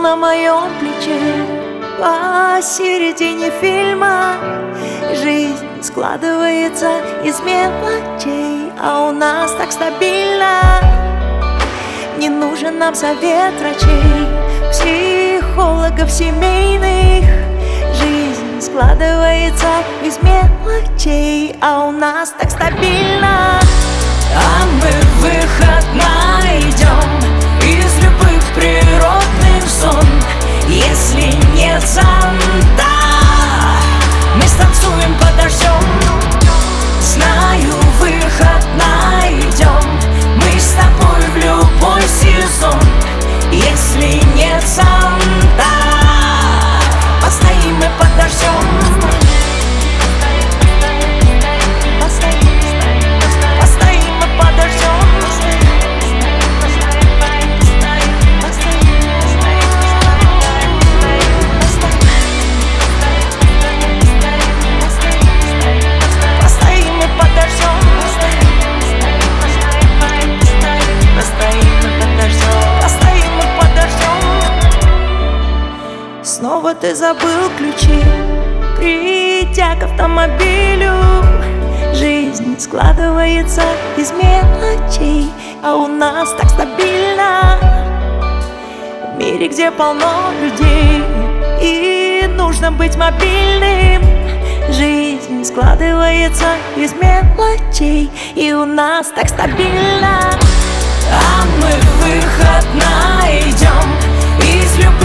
на моем плече. Посередине фильма жизнь складывается из мелочей, а у нас так стабильно. Не нужен нам совет врачей, психологов семейных. Жизнь складывается из мелочей, а у нас так стабильно. А мы выход найдем из любых природных зон. Если нет зонта, мы станцуем под дождем. Знаю, выход найдем мы с тобой в любой сезон. Если нет зонта, постоим мы под дождем. Снова ты забыл ключи, придя к автомобилю. Жизнь складывается из мелочей, а у нас так стабильно. В мире, где полно людей и нужно быть мобильным, жизнь складывается из мелочей, и у нас так стабильно. А мы выход найдем из любых